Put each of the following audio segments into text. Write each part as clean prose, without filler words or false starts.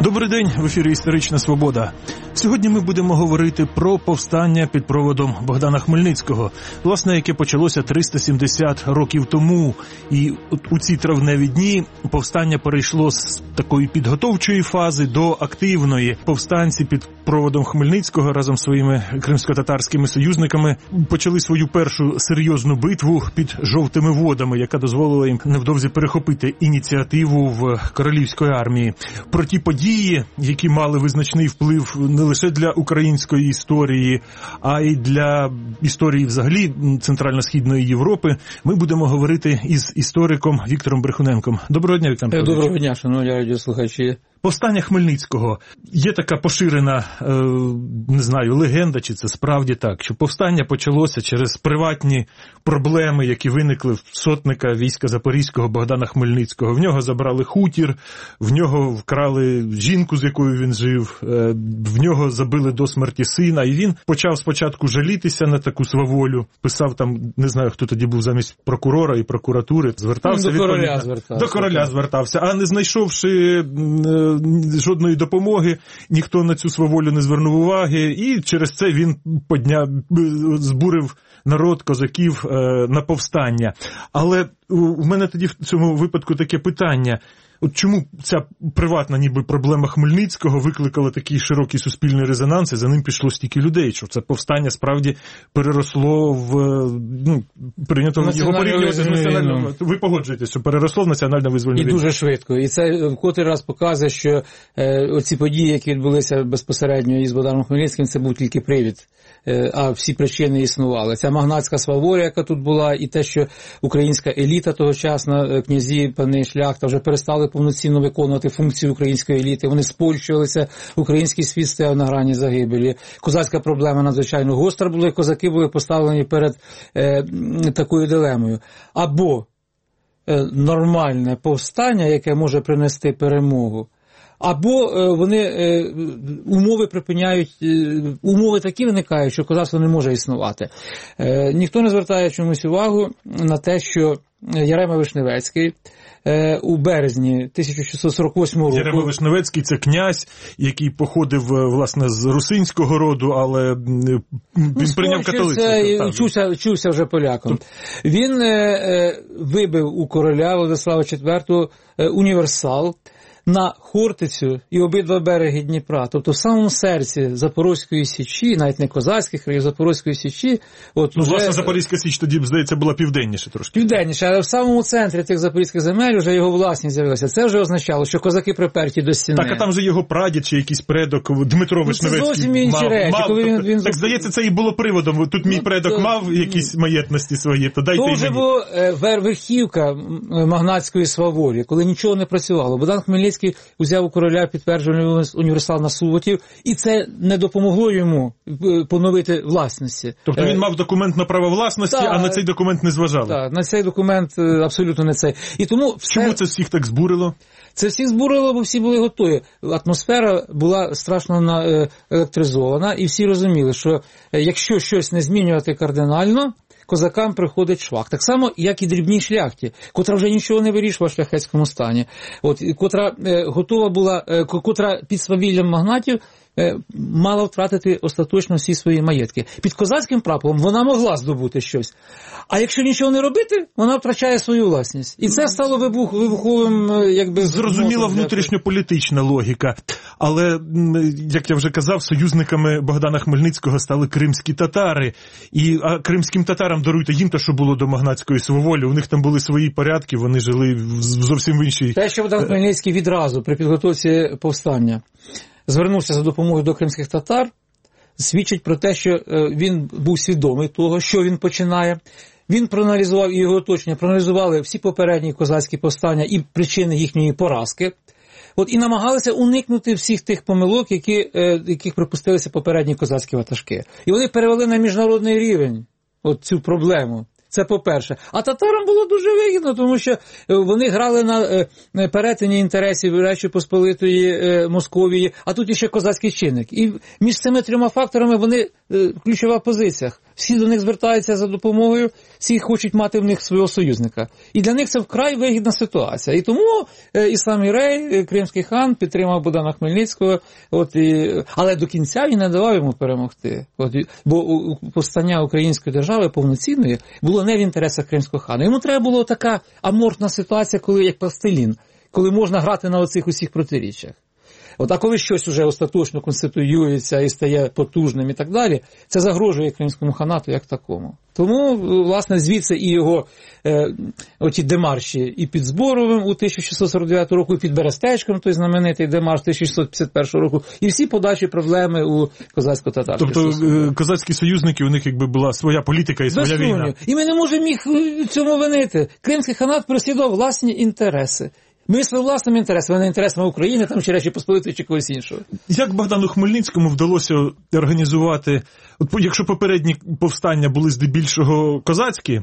Добрий день, в ефірі «Історична Свобода». Сьогодні ми будемо говорити про повстання під проводом Богдана Хмельницького, власне, яке почалося 370 років тому. І у ці травневі дні повстання перейшло з такої підготовчої фази до активної. Повстанці під проводом Хмельницького разом з своїми кримсько-татарськими союзниками почали свою першу серйозну битву під Жовтими водами, яка дозволила їм невдовзі перехопити ініціативу в королівської армії. Про ті події, які мали визначний вплив не лише для української історії, а й для історії взагалі Центрально-Східної Європи, ми будемо говорити із істориком Віктором Брехуненком. Доброго дня, Віктор Анатолійович. Доброго дня, шановні радіослухачі. Повстання Хмельницького. Є така поширена, не знаю, легенда, чи це справді так, що повстання почалося через приватні проблеми, які виникли в сотника війська Запорізького Богдана Хмельницького. В нього забрали хутір, в нього вкрали жінку, з якою він жив, в нього забили до смерті сина, і він почав спочатку жалітися на таку сваволю, писав там, не знаю, хто тоді був замість прокурора і прокуратури, звертався. До короля звертався, а не знайшовши жодної допомоги, ніхто на цю сваволю не звернув уваги, і через це він збурив народ, козаків на повстання. Але у мене тоді в цьому випадку таке питання. От чому ця приватна ніби проблема Хмельницького викликала такий широкий суспільний резонанс, і за ним пішло стільки людей, що це повстання справді переросло в, прийнято його порівнювати з національним. Ви погоджуєтесь, що переросло в національно-визвольний рух? І дуже швидко. І це в котрий раз показує, що оці події, які відбулися безпосередньо із Богданом Хмельницьким, це був тільки привід, а всі причини існували. Ця магнатська сваволя, яка тут була, і те, що українська еліта тогочасна, князі, пани, шляхта, вже перестали повноцінно виконувати функцію української еліти. Вони спольщувалися, український світ стояв на грані загибелі. Козацька проблема надзвичайно гостра була, і козаки були поставлені перед такою дилемою. Або нормальне повстання, яке може принести перемогу, або вони умови припиняють, умови такі виникають, що козацтво не може існувати. Ніхто не звертає чомусь увагу на те, що Ярема Вишневецький у березні 1648 року... Ярема Вишневецький – це князь, який походив, власне, з русинського роду, але він прийняв католицтво. Чувся вже поляком. Він вибив у короля Владислава IV універсал на Хортицю і обидва береги Дніпра. Тобто в самому серці Запорозької Січі, навіть не козацьких країв, Запорозької Січі. Власне, Запорізька Січ тоді, здається, була південніше трошки. Південніше, але в самому центрі тих запорізьких земель вже його власність з'явилася. Це вже означало, що козаки приперті до стіни. Так, а там же його прадід чи якийсь предок Дмитро Вишневецький це зовсім інші речі. Коли так, здається, це і було приводом. Тут мій предок мав якісь маєтності свої, то дайте й мені. То вже була верхівка магнатської сваволі, коли нічого не працювало. Богдан Хмельницький узяв у короля підтверджений універсал на Суботів, і це не допомогло йому поновити власності. Тобто він мав документ на право власності, а на цей документ не зважали? Так, на цей документ абсолютно не цей. І тому чому це всіх так збурило? Це всіх збурило, бо всі були готові. Атмосфера була страшно електризована, і всі розуміли, що якщо щось не змінювати кардинально, козакам приходить швах. Так само, як і дрібній шляхті, котра вже нічого не вирішувала в шляхетському стані. Котра готова була, котра під свавіллям магнатів мала втратити остаточно всі свої маєтки. Під козацьким прапором вона могла здобути щось. А якщо нічого не робити, вона втрачає свою власність. І це стало вибуховим, якби... Зрозуміла внутрішньополітична логіка. Але, як я вже казав, союзниками Богдана Хмельницького стали кримські татари. А кримським татарам, даруйте, їм те, що було до магнатської сваволі. У них там були свої порядки, вони жили зовсім в іншій... Те, що Богдан Хмельницький відразу при підготовці повстання звернувся за допомогою до кримських татар, свідчить про те, що він був свідомий того, що він починає. Він проаналізував, і його оточення проаналізували всі попередні козацькі повстання і причини їхньої поразки. І намагалися уникнути всіх тих помилок, яких припустилися попередні козацькі ватажки. І вони перевели на міжнародний рівень цю проблему. Це по-перше. А татарам було дуже вигідно, тому що вони грали на перетині інтересів Речі Посполитої, Московії, а тут іще козацький чинник. І між цими трьома факторами вони ключова позиція. всі до них звертаються за допомогою, всі хочуть мати в них свого союзника. І для них це вкрай вигідна ситуація. І тому Іслам Рей, кримський хан, підтримав Богдана Хмельницького, але до кінця він не давав йому перемогти. Бо повстання української держави повноцінної було не в інтересах кримського хана. Йому треба була така аморфна ситуація, коли як пластилін, коли можна грати на оцих усіх протиріччях. А коли щось уже остаточно конституюється і стає потужним і так далі, це загрожує кримському ханату як такому. Тому, власне, звідси і його оті демарші і під Зборовим у 1649 року, і під Берестечком, той знаменитий демарш 1651 року, і всі подальші проблеми у козацько-татарських стосунках. Тобто козацькі союзники, у них якби була своя політика і своя війна. І ми не можемо їх в цьому винити. Кримський ханат переслідував власні інтереси. Мислив власними інтересами, а не інтересами України, там, чи Речі Посполитої, чи когось іншого. Як Богдану Хмельницькому вдалося організувати, якщо попередні повстання були здебільшого козацькі,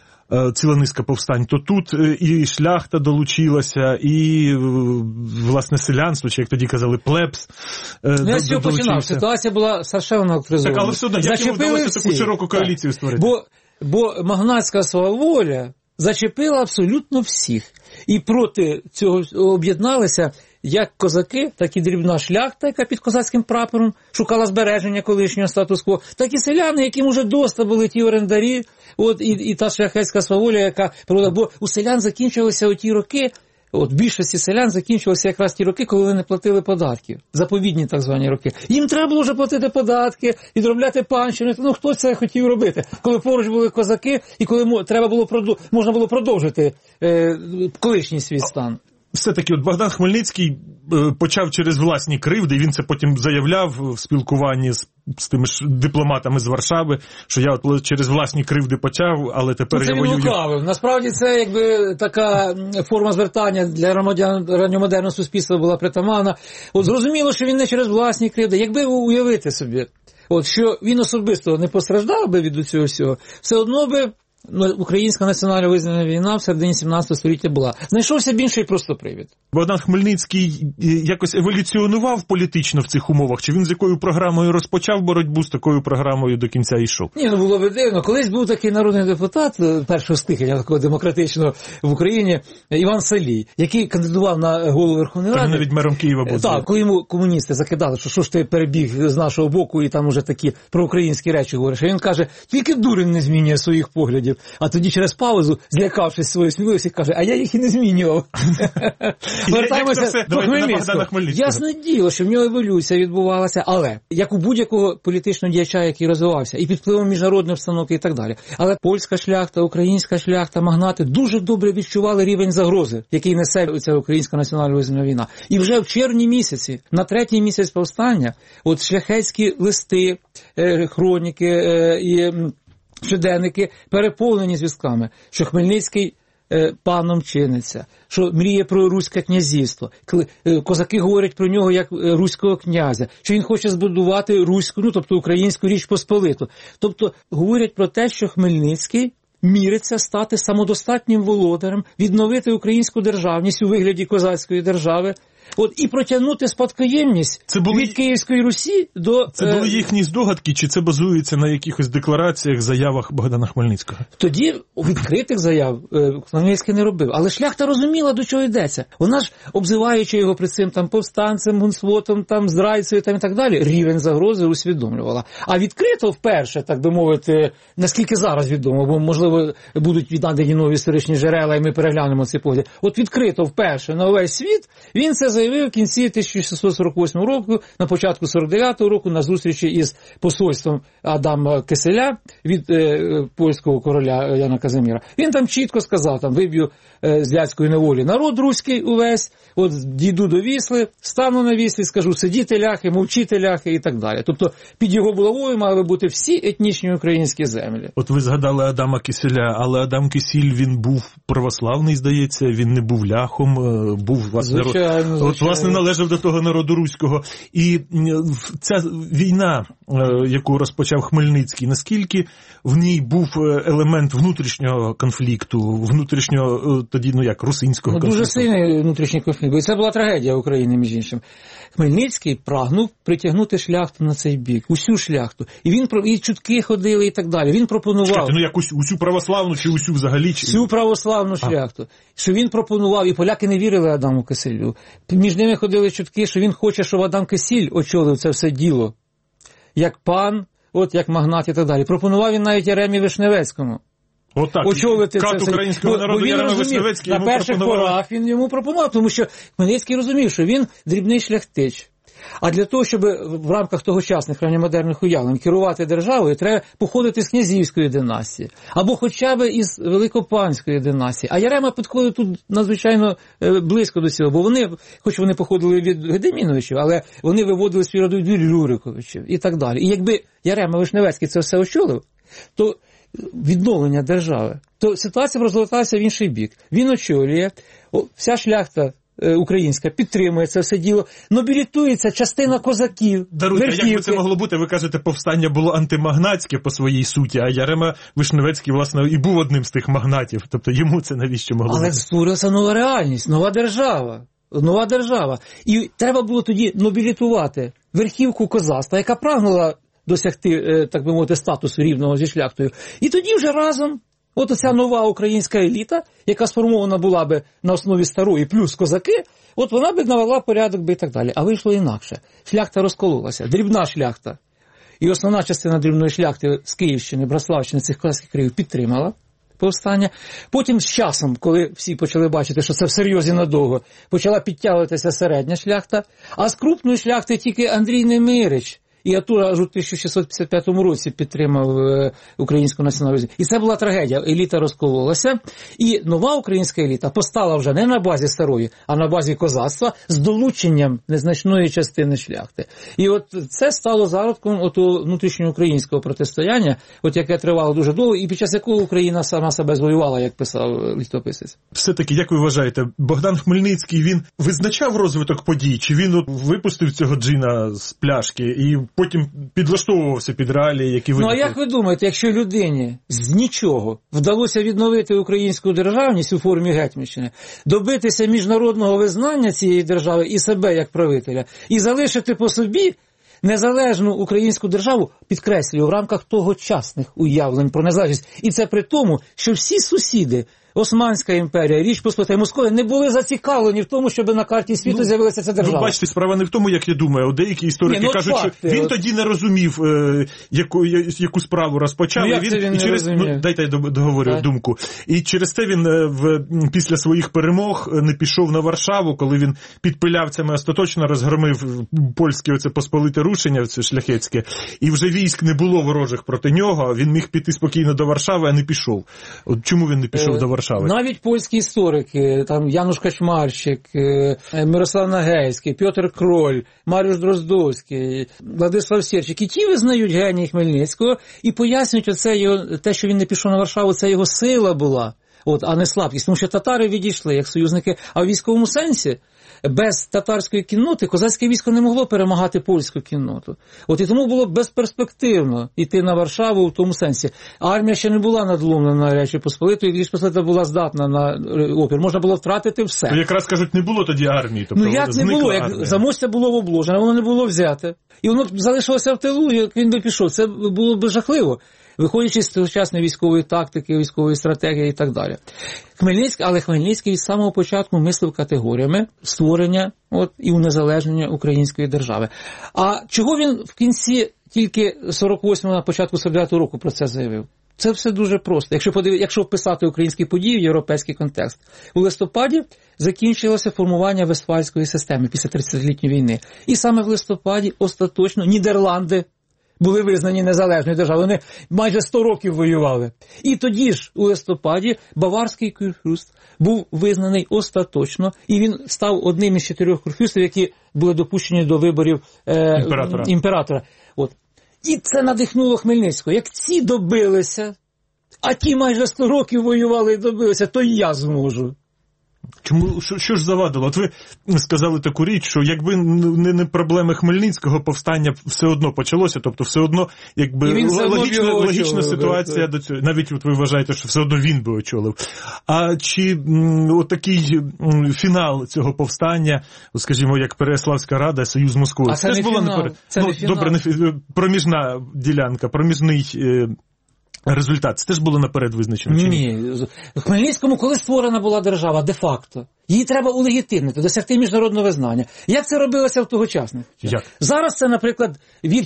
ціла низка повстань, то тут і шляхта долучилася, і, власне, селянство, чи, як тоді казали, плебс я з цього починав. Ситуація була страшенно електризована. Так, але все одно, як йому вдалося таку широку коаліцію створити? Бо магнатська сваволя зачепила абсолютно всіх. І проти цього об'єдналися як козаки, так і дрібна шляхта, яка під козацьким прапором шукала збереження колишнього статус-кво, так і селяни, яким уже доста були ті орендарі, і та шляхетська сваволя, яка проводила. Бо у селян закінчилися оті роки, в більшості селян закінчилися якраз ті роки, коли вони не платили податків. Заповідні так звані роки. Їм треба було вже платити податки, відробляти панщини. Хто це хотів робити? Коли поруч були козаки, і коли можна було продовжити колишній свій стан. Все-таки Богдан Хмельницький почав через власні кривди, і він це потім заявляв в спілкуванні з тими ж дипломатами з Варшави, що я через власні кривди почав, але тепер я воюю. Це він лукавив. Насправді це якби така форма звертання для ранньомодерного суспільства була притаманна. Зрозуміло, що він не через власні кривди. Якби уявити собі, що він особисто не постраждав би від цього всього, все одно би українська національно визнана війна в середині 17 століття була. Знайшовся б інший просто привід. Богдан Хмельницький якось еволюціонував політично в цих умовах? Чи він з якою програмою розпочав боротьбу, з такою програмою до кінця йшов? Ні, було б дивно. Колись був такий народний депутат першого стихання, такого демократичного в Україні, Іван Салій, який кандидував на голову Верховної Ради. Навіть мером Києва був. Так, коли йому комуністи закидали, що ж ти перебіг з нашого боку і там уже такі проукраїнські речі говориш. А він каже, тільки дурень не змінює своїх поглядів. А тоді через паузу, злякавшись своєї сміливості, каже, а я їх і не змінював. Вертаємося до Хмельницького. Ясне діло, що в нього еволюція відбувалася, але, як у будь-якого політичного діяча, який розвивався, і під впливом міжнародної обстановки і так далі. Але польська шляхта, українська шляхта, магнати дуже добре відчували рівень загрози, який несе ця українська національно визнана війна. І вже в червні місяці, на третій місяць повстання, шляхетські листи, хроніки і щоденники переповнені звістками, що Хмельницький паном чиниться, що мріє про руське князівство. Козаки говорять про нього як руського князя, що він хоче збудувати руську, тобто українську Річ Посполиту. Тобто говорять про те, що Хмельницький міриться стати самодостатнім володарем, відновити українську державність у вигляді козацької держави, і протягнути спадкоємність від Київської Русі до... Це були їхні здогадки, чи це базується на якихось деклараціях, заявах Богдана Хмельницького? Тоді відкритих заяв Хмельницький не робив. Але шляхта розуміла, до чого йдеться. Вона ж, обзиваючи його при цим повстанцем, гунсвотом, здрайцею і так далі, рівень загрози усвідомлювала. А відкрито вперше, так би мовити, наскільки зараз відомо, бо, можливо, будуть віднадані нові історичні джерела, і ми переглянемо цей погляд. Відкрито вперше на увесь світ він це заявив в кінці 1648 року, на початку 49-го року, на зустрічі із посольством Адама Киселя від польського короля Яна Казиміра. Він там чітко сказав, виб'ю з ляцької неволі народ руський увесь, дійду до Вісли, стану на Віслі, скажу сидіти ляхи, мовчити ляхи і так далі. Тобто під його булавою мали бути всі етнічні українські землі. Ви згадали Адама Киселя, але Адам Кисіль, він був православний, здається, він не був ляхом, був, власне, От, власне, належав до того народу руського. І ця війна, яку розпочав Хмельницький, наскільки в ній був елемент внутрішнього конфлікту, внутрішнього, тоді, русинського конфлікту? Дуже сильний внутрішній конфлікт, і це була трагедія України, між іншим. Хмельницький прагнув притягнути шляхту на цей бік, усю шляхту. І чутки ходили, і так далі. Він пропонував... Чекайте, якусь усю православну чи усю взагалі? Всю православну шляхту. Що він пропонував, і поляки не вірили Адаму Кисилю. Між ними ходили чутки, що він хоче, щоб Адам Кисіль очолив це все діло. Як пан, як магнат і так далі. Пропонував він навіть Яремі Вишневецькому. Очолити кат українського народу Ярема Вишневецький йому пропонував. На перших порах він йому пропонував, тому що Хмельницький розумів, що він дрібний шляхтич. А для того, щоб в рамках тогочасних ранньомодерних уявлень керувати державою, треба походити з князівської династії. Або хоча б із великопанської династії. А Ярема підходив тут надзвичайно близько до цього, бо вони, хоч вони походили від Гедеміновичів, але вони виводили свій родовід від Рюриковичів і так далі. І якби Ярема Вишневецький це все очолив, то відновлення держави, то ситуація розверталася в інший бік. Він очолює, вся шляхта українська підтримує це все діло, нобілітується частина козаків. Даруйте, як би це могло бути? Ви кажете, повстання було антимагнатське по своїй суті, а Ярема Вишневецький, власне, і був одним з тих магнатів. Тобто йому це навіщо могло бути? Але створилася нова реальність, нова держава. Нова держава. І треба було тоді нобілітувати верхівку козацтва, яка прагнула досягти, так би мовити, статусу рівного зі шляхтою. І тоді вже разом оця нова українська еліта, яка сформована була би на основі старої плюс козаки, вона би навела порядок би і так далі. А вийшло інакше. Шляхта розкололася. Дрібна шляхта. І основна частина дрібної шляхти з Київщини, Браславщини, цих козацьких країв підтримала повстання. Потім з часом, коли всі почали бачити, що це всерйоз і надовго, почала підтягуватися середня шляхта, а з крупної шляхти тільки Андрій Немирич і Атура аж у 1655 році підтримав українську національну. І це була трагедія. Еліта розкололася. І нова українська еліта постала вже не на базі старої, а на базі козацтва з долученням незначної частини шляхти. І це стало зародком внутрішньоукраїнського протистояння, яке тривало дуже довго, і під час якого Україна сама себе звоювала, як писав літописець. Все-таки, як ви вважаєте, Богдан Хмельницький, він визначав розвиток подій, чи він випустив цього джина з пляшки і потім підлаштовувався під реалії, які виникли? А як ви думаєте, якщо людині з нічого вдалося відновити українську державність у формі гетьманщини, добитися міжнародного визнання цієї держави і себе як правителя, і залишити по собі незалежну українську державу, підкреслюю, в рамках тогочасних уявлень про незалежність. І це при тому, що всі сусіди, Османська імперія, Річ Посполита і Московія, не були зацікавлені в тому, щоб на карті світу з'явилася ця держава. Бачите, справа не в тому, як я думаю. Деякі історики кажуть, що він тоді не розумів, яку справу розпочав. Дайте я договорю думку. І через це він після своїх перемог не пішов на Варшаву, коли він під Пилявцями остаточно розгромив польське посполите рушення, це шляхетське, і вже військ не було ворожих проти нього, він міг піти спокійно до Варшави, а не пішов. Чому він не пішов до Варшави? Навіть польські історики, Януш Качмарчик, Мирослав Нагейський, Пьотр Кроль, Маріуш Дроздовський, Владислав Сєрчик, і ті визнають геній Хмельницького і пояснюють те, що він не пішов на Варшаву, це його сила була, а не слабкість. Тому що татари відійшли як союзники, а в військовому сенсі без татарської кінноти козацьке військо не могло перемагати польську кінноту. І тому було безперспективно йти на Варшаву в тому сенсі. Армія ще не була надломлена на Речі Посполитої, Річ Посполита була здатна на опір. Можна було втратити все. Якраз кажуть, не було тоді армії. Тобто як не було? Як Замостя було обложено, воно не було взяте. І воно залишилося в тилу, як він би пішов. Це було б жахливо, виходячи з сучасної військової тактики, військової стратегії і так далі. Хмельницький від самого початку мислив категоріями створення і унезалежнення української держави. А чого він в кінці тільки 48-го, на початку 49-го року про це заявив? Це все дуже просто. Якщо вписати українські події в європейський контекст. У листопаді закінчилося формування Вестфальської системи після 30-літньої війни. І саме в листопаді остаточно Нідерланди були визнані незалежною державою. Вони майже 100 років воювали. І тоді ж, у листопаді, Баварський курфюрст був визнаний остаточно, і він став одним із 4 курфюрстів, які були допущені до виборів імператора. І це надихнуло Хмельницького. Як ці добилися, а ті майже 100 років воювали і добилися, то і я зможу. Чому, що ж завадило? От ви сказали таку річ, що якби не проблеми Хмельницького, повстання все одно почалося, тобто все одно, якби логічна ситуація до цього. Навіть от ви вважаєте, що все одно він би очолив. А чи отакий фінал цього повстання, скажімо, як Переяславська Рада, Союз Москви, це ж була добре, проміжна ділянка, проміжний результат, це теж було наперед визначено? Ні. В Хмельницькому, коли створена була держава, де-факто, її треба улегітимнити, досягти міжнародного визнання. Як це робилося в тогочасних? Як? Зараз це, наприклад,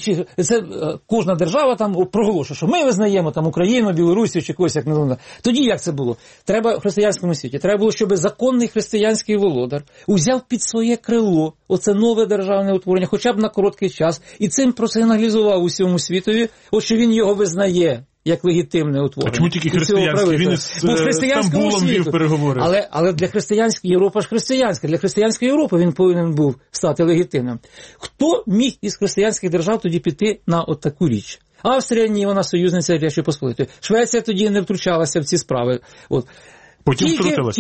кожна держава там проголошує, що ми визнаємо там Україну, Білорусію чи когось, як не знаю. Тоді як це було? Треба в християнському світі. Треба було, щоб законний християнський володар узяв під своє крило оце нове державне утворення, хоча б на короткий час, і цим просигналізував усьому світові, що він його визнає як легітимне утворення. А чому тільки християнське? Він із Стамбулом вів переговори. Але для християнської Європа ж християнська. Для християнської Європи він повинен був стати легітимним. Хто міг із християнських держав тоді піти на от таку річ? Австрія, ні, вона союзниця Речі Посполитої. Швеція тоді не втручалася в ці справи. От. Потім втрутилась.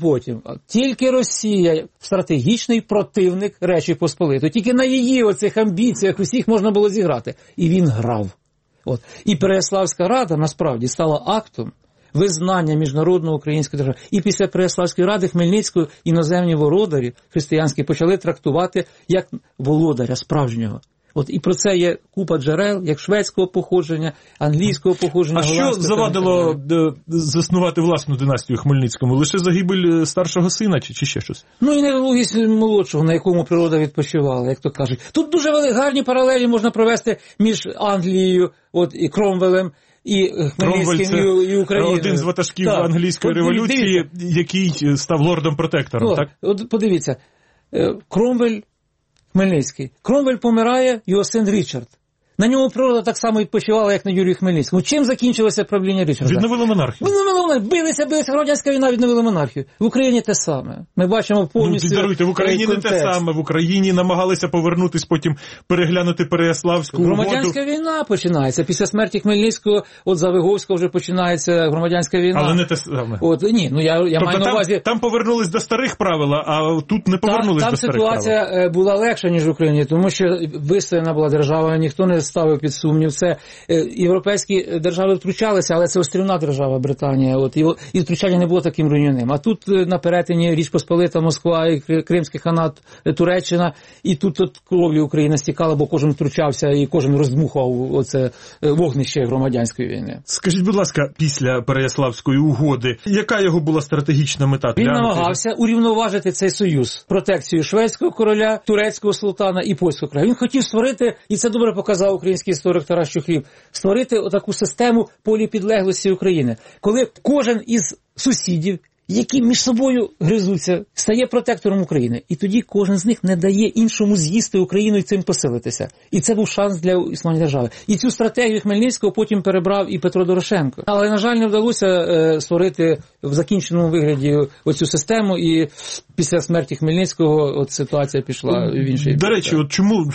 Тільки Росія стратегічний противник Речі Посполитої. Тільки на її оцих амбіціях усіх можна було зіграти. І він грав. От. І Переяславська Рада, насправді, стала актом визнання міжнародного української держави. І після Переяславської Ради Хмельницького іноземні володарі християнські почали трактувати як володаря справжнього. От і про це є купа джерел, як шведського походження, англійського походження. А що завадило заснувати власну династію Хмельницькому? Лише загибель старшого сина чи ще щось? Ну і невологість молодшого, на якому природа відпочивала, як то кажуть. Тут дуже гарні паралелі можна провести між Англією, от і Кромвелем, і Хмельницьким, і Україною. Один з ватажків англійської революції, який став лордом-протектором, так? От подивіться, Кромвель, Хмельницький. Кромвель помирає, його син Річард. На ньому природа так само відпочивала, як на Юрію Хмельницькому. Чим закінчилося правління Річарда? Відновили монархію. Билися, громадянська війна, відновили монархію. В Україні те саме. Ми бачимо повністю... Ну, даруйте, в Україні не те саме. В Україні намагалися повернутись, потім переглянути Переяславську угоду. Громадянська війна починається. Після смерті Хмельницького, от за Виговського вже починається громадянська війна. Але не те саме. От, ні, ну я тобто маю на увазі... Там повернулись до старих правил, а тут не повернулись до старих правил. Там ситуація була легша, ніж в Україні, тому що вистояна була держава, ніхто не ставив під сумнів. Це європейські держави втручалися, але це острівна держава Британія. От, і втручання не було таким руйнівним. А тут на перетині Річ Посполита, Москва, і Кримський ханат, Туреччина, і тут кров'ю Україна стікала, бо кожен втручався і кожен роздмухав оце вогнище громадянської війни. Скажіть, будь ласка, після Переяславської угоди, яка його була стратегічна мета? Він намагався урівноважити цей союз, протекцію шведського короля, турецького султана і польського короля. Він хотів створити, і це добре показав український історик Тарас Чухлів, створити отаку систему поліпідлеглості України, коли кожен із сусідів, які між собою гризуться, стає протектором України. І тоді кожен з них не дає іншому з'їсти Україну і цим посилитися. І це був шанс для існування держави. І цю стратегію Хмельницького потім перебрав і Петро Дорошенко. Але, на жаль, не вдалося створити в закінченому вигляді оцю систему, і після смерті Хмельницького от ситуація пішла в інший. До речі, от чому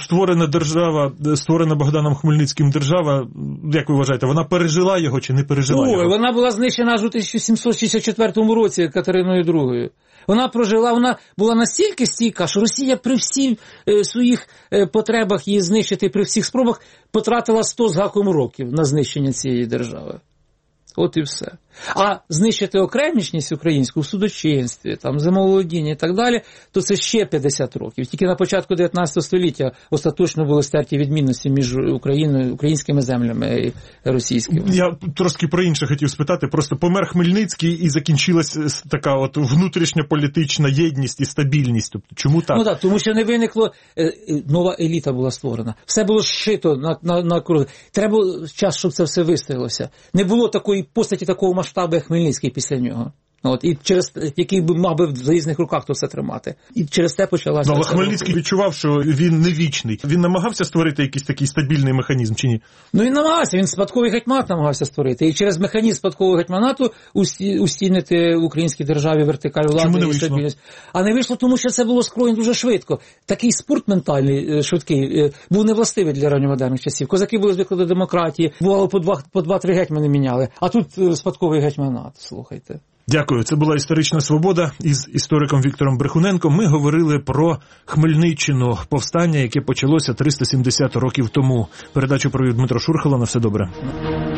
створена Богданом Хмельницьким держава, як ви вважаєте, вона пережила його чи не пережила його? Вона була знищена аж у 1764 році Катериною II. Вона прожила, вона була настільки стійка, що Росія при всіх своїх потребах її знищити, при всіх спробах потратила 100 з гаком років на знищення цієї держави. От і все. А знищити окремішність українську в судочинстві, там, землеволодінні і так далі, то це ще 50 років. Тільки на початку 19 століття остаточно були стерті відмінності між Україною, українськими землями і російськими. Я трошки про інше хотів спитати. Просто помер Хмельницький і закінчилась така от внутрішня політична єдність і стабільність. Тобто, чому так? Ну так, тому що не виникло, нова еліта була створена. Все було зшито на круг. Треба було час, щоб це все вистоялося. Не було такої постаті, такого масштабу, як Хмельницький після нього. От, і через який би мав би в залізних руках то все тримати. І через те почалася... Але Хмельницький відчував, що він не вічний. Він намагався створити якийсь такий стабільний механізм, чи ні? Ну, він намагався. Він спадковий гетьманат намагався створити. І через механізм спадкового гетьманату устійнити в українській державі вертикаль влади і стабільність. А не вийшло, тому що це було скроєно дуже швидко. Такий спорт ментальний, швидкий, був невластивий для ранньомодерних часів. Козаки були звикли до демократії, бувало по 2-3 гетьмани міняли. А тут спадковий гетьманат, слухайте. Дякую. Це була «Історична свобода» із істориком Віктором Брехуненком. Ми говорили про Хмельниччину, повстання, яке почалося 370 років тому. Передачу провів Дмитро Шурхало. На все добре.